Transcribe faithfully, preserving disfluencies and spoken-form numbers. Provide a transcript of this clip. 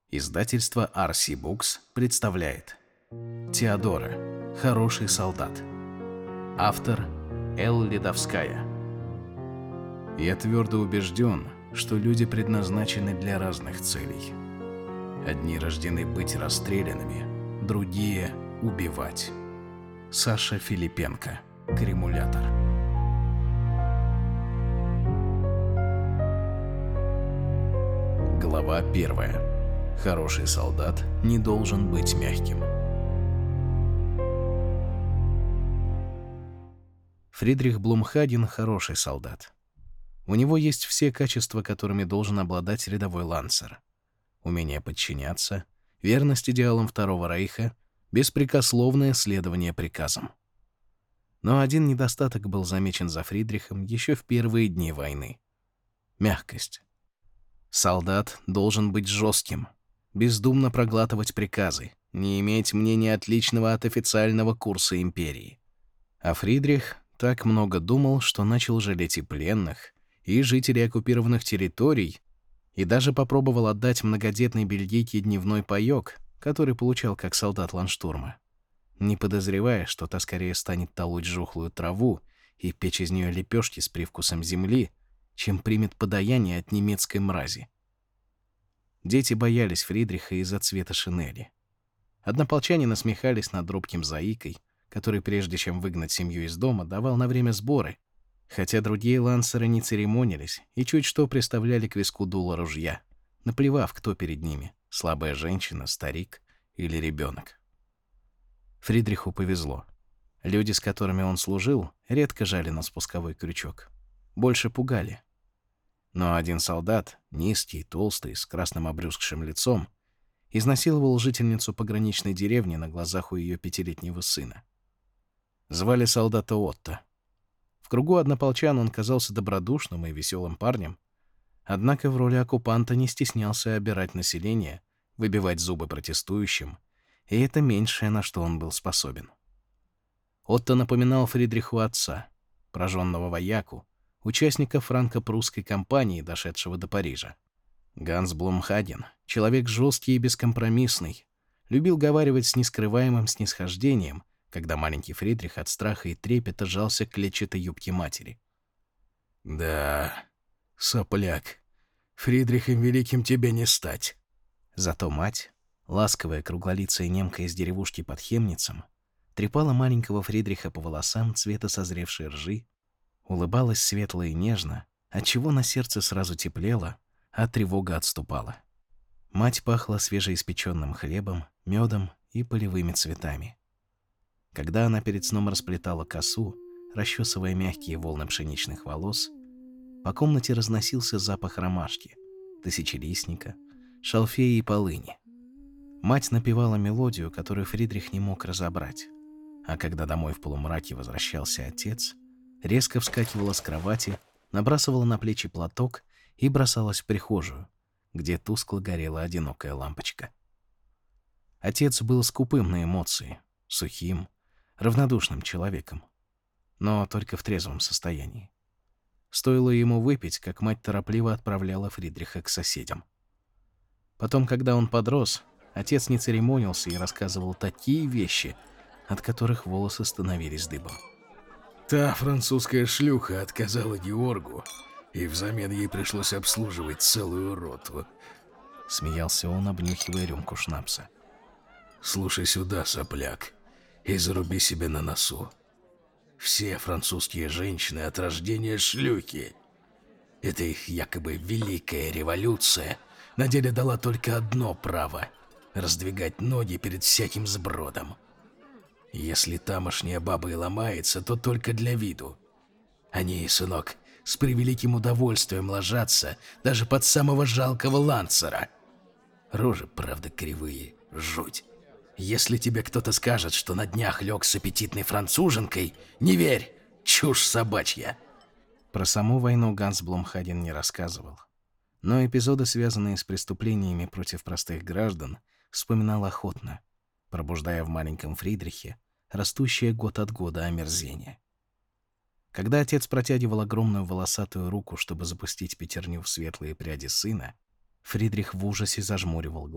Издательство ар си Books представляет Теодора. Хороший солдат. Автор Эл Ледовская. Я твердо убежден, что люди предназначены для разных целей. Одни рождены быть расстрелянными, другие — убивать. Саша Филипенко. Кремулятор. Глава первая. Хороший солдат не должен быть мягким. Фридрих Блумхаген — хороший солдат. У него есть все качества, которыми должен обладать рядовой лансер. Умение подчиняться, верность идеалам Второго Рейха, беспрекословное следование приказам. Но один недостаток был замечен за Фридрихом еще в первые дни войны — мягкость. Солдат должен быть жестким, бездумно проглатывать приказы, не иметь мнения отличного от официального курса империи. А Фридрих так много думал, что начал жалеть и пленных, и жителей оккупированных территорий, и даже попробовал отдать многодетной бельгийке дневной паёк, который получал как солдат ландштурма, не подозревая, что та скорее станет толоть жухлую траву и печь из нее лепешки с привкусом земли, чем примет подаяние от немецкой мрази. Дети боялись Фридриха из-за цвета шинели. Однополчане насмехались над робким заикой, который, прежде чем выгнать семью из дома, давал на время сборы, хотя другие лансеры не церемонились и чуть что приставляли к виску дуло ружья, наплевав, кто перед ними — слабая женщина, старик или ребенок. Фридриху повезло. Люди, с которыми он служил, редко жали на спусковой крючок. Больше пугали. Но один солдат, низкий, толстый, с красным обрюзгшим лицом, изнасиловал жительницу пограничной деревни на глазах у ее пятилетнего сына. Звали солдата Отто. В кругу однополчан он казался добродушным и веселым парнем, однако в роли оккупанта не стеснялся обирать население, выбивать зубы протестующим, и это меньшее, на что он был способен. Отто напоминал Фридриху отца, прожженного вояку, участника франко-прусской кампании, дошедшего до Парижа. Ганс Блумхаген, человек жесткий и бескомпромиссный, любил говаривать с нескрываемым снисхождением, когда маленький Фридрих от страха и трепета жался к клетчатой юбке матери. «Да, сопляк, Фридрихом Великим тебе не стать». Зато мать, ласковая круглолицая немка из деревушки под Хемницем, трепала маленького Фридриха по волосам цвета созревшей ржи, улыбалась светло и нежно, отчего на сердце сразу теплело, а тревога отступала. Мать пахла свежеиспеченным хлебом, медом и полевыми цветами. Когда она перед сном расплетала косу, расчесывая мягкие волны пшеничных волос, по комнате разносился запах ромашки, тысячелистника, шалфея и полыни. Мать напевала мелодию, которую Фридрих не мог разобрать, а когда домой в полумраке возвращался отец, резко вскакивала с кровати, набрасывала на плечи платок и бросалась в прихожую, где тускло горела одинокая лампочка. Отец был скупым на эмоции, сухим, равнодушным человеком, но только в трезвом состоянии. Стоило ему выпить, как мать торопливо отправляла Фридриха к соседям. Потом, когда он подрос, отец не церемонился и рассказывал такие вещи, от которых волосы становились дыбом. Та французская шлюха отказала Георгу, и взамен ей пришлось обслуживать целую роту. Смеялся он, обнюхивая рюмку шнапса. Слушай сюда, сопляк, и заруби себе на носу. Все французские женщины от рождения шлюхи. Это их якобы великая революция на деле дала только одно право — раздвигать ноги перед всяким сбродом. Если тамошняя баба и ломается, то только для виду. Они, сынок, с превеликим удовольствием ложатся даже под самого жалкого лансера. Рожи, правда, кривые, жуть. Если тебе кто-то скажет, что на днях лег с аппетитной француженкой, не верь, чушь собачья. Про саму войну Ганс Блумхаген не рассказывал, но эпизоды, связанные с преступлениями против простых граждан, вспоминал охотно, пробуждая в маленьком Фридрихе растущее год от года омерзение. Когда отец протягивал огромную волосатую руку, чтобы запустить пятерню в светлые пряди сына, Фридрих в ужасе зажмуривал глаза.